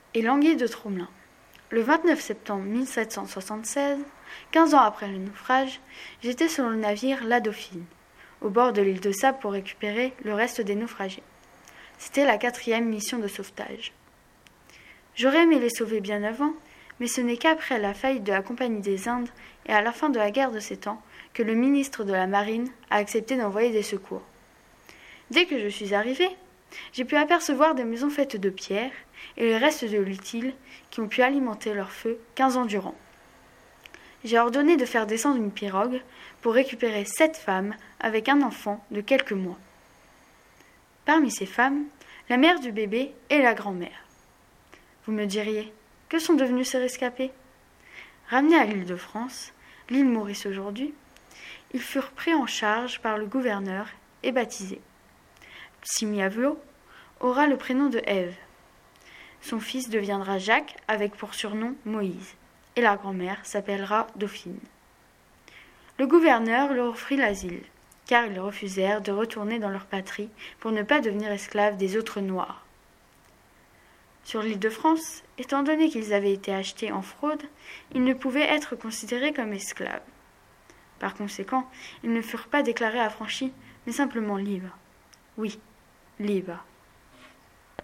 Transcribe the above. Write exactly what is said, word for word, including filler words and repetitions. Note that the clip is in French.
et l'anguille de Tromelin. Le vingt-neuf septembre mille sept cent soixante-seize, quinze ans après le naufrage, j'étais sur le navire La Dauphine, au bord de l'île de Sable pour récupérer le reste des naufragés. C'était la quatrième mission de sauvetage. J'aurais aimé les sauver bien avant, mais ce n'est qu'après la faillite de la Compagnie des Indes et à la fin de la guerre de Sept Ans que le ministre de la Marine a accepté d'envoyer des secours. Dès que je suis arrivée, j'ai pu apercevoir des maisons faites de pierre et les restes de l'utile qui ont pu alimenter leur feu quinze ans durant. J'ai ordonné de faire descendre une pirogue pour récupérer sept femmes avec un enfant de quelques mois. Parmi ces femmes, la mère du bébé et la grand-mère. Vous me diriez, que sont devenus ces rescapés ? Ramenés à l'île de France, l'île Maurice aujourd'hui, ils furent pris en charge par le gouverneur et baptisés. Simiavlo aura le prénom de Ève. Son fils deviendra Jacques avec pour surnom Moïse, et la grand-mère s'appellera Dauphine. Le gouverneur leur offrit l'asile, car ils refusèrent de retourner dans leur patrie pour ne pas devenir esclaves des autres Noirs. Sur l'île de France, étant donné qu'ils avaient été achetés en fraude, ils ne pouvaient être considérés comme esclaves. Par conséquent, ils ne furent pas déclarés affranchis, mais simplement libres. Oui, libres.